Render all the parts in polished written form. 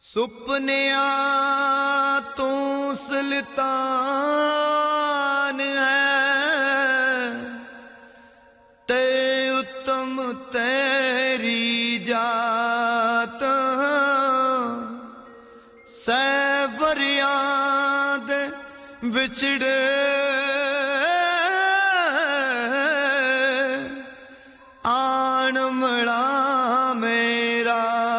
ਸੁਪਨਿਆਂ ਤੂੰ ਸੁਲਤਾਨ ਹੈ ਤੇ ਉੱਤਮ ਤੇਰੀ ਜਾਤ ਸੈਵਰਿਆਂ ਦੇ ਵਿਛੜੇ ਆਣ ਮਲਾ ਮੇਰਾ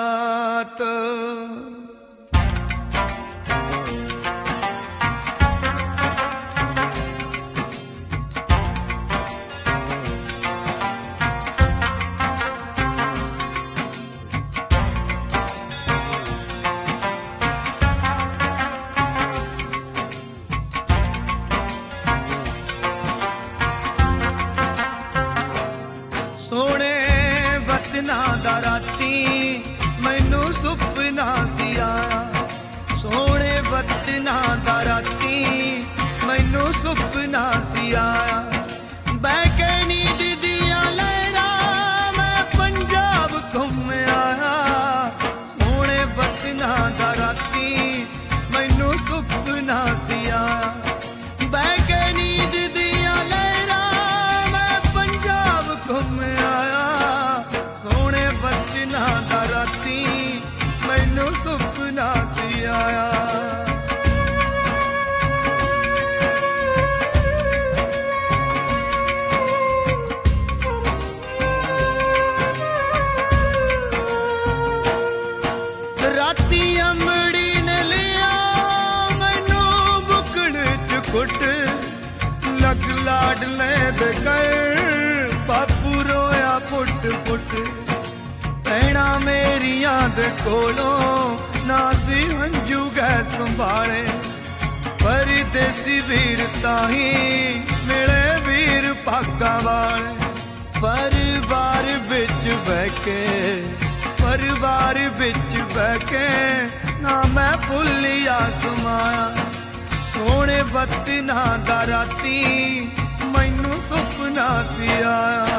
सोने वतना दा राती मैनू सुपना सी आया सोने वतना दा राती मैनू सुपना सी आया बह के नींद दिया लहरा मैं पंजाब घूम आया सोने वतना दा राती मैनू सुपना सी आया बह के नींद दिया लहरा मैं पंजाब घूम राती मैनू सुपना सी आया राती अमड़ी ने लिया मैनू बुकड़ च कुट लग लाडले दे गए बापू रोया पुट पुट भैणा मेरियां दे कोलों ना सी हंजू गै संभाले परदेसी वीर ताही मिले वीर पागा वाले परिवार बिच बह के ना मैं भुलिया समाया सोने वतना दा राती मैनू सुपना सी आया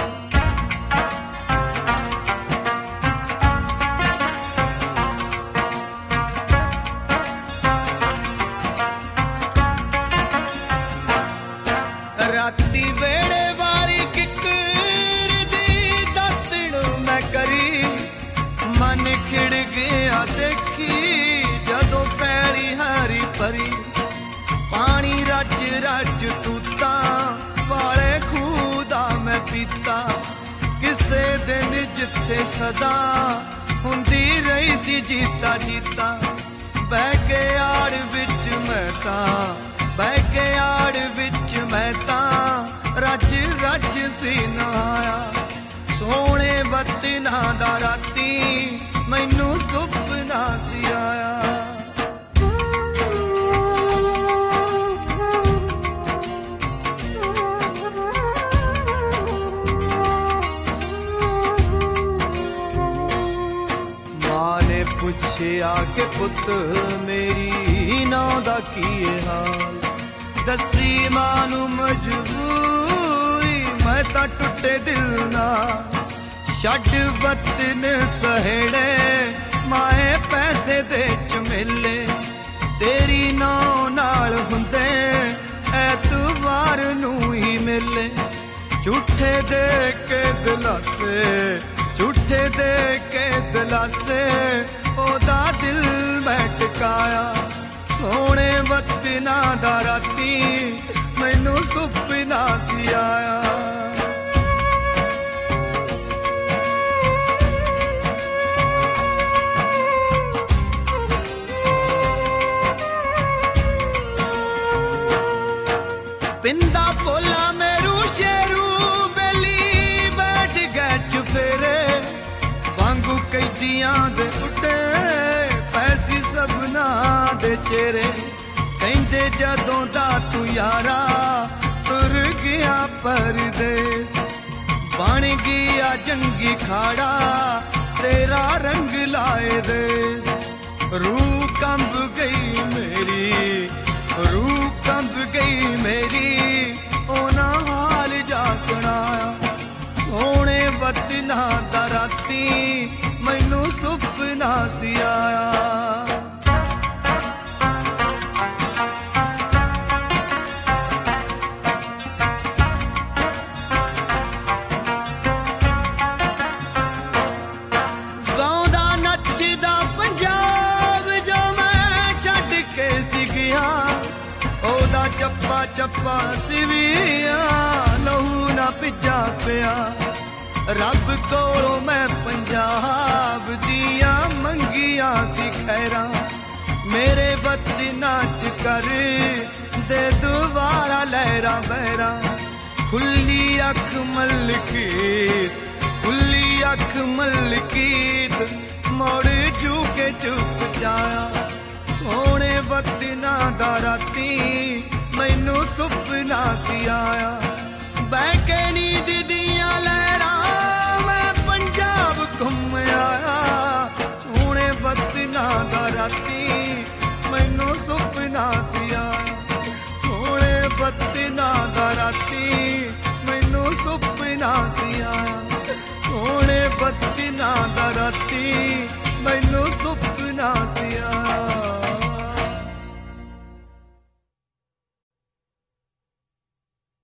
राती वेड़े वाली किकर दी दातण मैं करी मन खिड़ गया देखी जदों पैली हरी परी पानी रज रज तूता वाले खूदा मैं पीता किसे दिन जिथे सदा हुंदी रही सी जीता जीता बह के आड़ विच मैं तां बह के आड़ विच मैं तां रज रज सी नहाया सोने वतना दा राती मैनू सुपना सी आया मां ने पुछया कि पुत मेरी नां दा की हाल दसी मानू मजबूरी मैं तां टुटे दिल ना छड्ड वतन सहेड़े माए पैसे दे झमेले तेरी नां नाल हुंदे ऐतवार नूं ही मिले झूठे दे के दिलासे ओदा दिल मैं टकाया सोने वतना दा राती मैनू सुपना सी आया पिंदा पोला मेरू शेरू बेली बैठ गए चुफेरे वांगू कैदियां दे उठे पैसी सबना दे चेहरे कहंदे जदों दा तू यारा तुर गया परदेस बन गया जंगी खाड़ा तेरा रंग लाए देस रूह कंब गई मेरी ओना हाल जा सुनाया सोने वतना दा राती मैनू सुपना सी आया। ਚੱਪਾ ਸਿਵੀਆਂ ਲਹੂ ਨਾ ਭਿੱਜਾ ਪਿਆ ਰੱਬ ਕੋਲੋਂ ਮੈਂ ਪੰਜਾਬ ਦੀਆਂ ਮੰਗੀਆਂ ਸੀ ਖੈਰਾਂ ਮੇਰੇ ਵਤਨਾਂ 'ਚ ਕਰ ਦੇ ਦੁਬਾਰਾ ਲਹਿਰਾਂ ਬਹਿਰਾਂ ਖੁੱਲੀ ਅੱਖ ਮਲਕੀਤ ਮੋੜ ਜੂ ਕੇ ਚੁੱਪ ਜਾਇਆ ਸੋਹਣੇ ਵਤਨਾਂ ਦਾ ਰਾਤੀ ਮੈਨੂੰ ਸੁਪਨਾ ਸੀ ਆਇਆ ਬਹਿ ਕੇ ਨੀਂਦ ਦੀਆਂ ਲਹਿਰਾਂ ਮੈਂ ਪੰਜਾਬ ਘੁੰਮ ਆਇਆ ਸੋਹਣੇ ਵਤਨਾਂ ਦਾ ਰਾਤੀ ਮੈਨੂੰ ਸੁਪਨਾ ਸੀ ਆਇਆ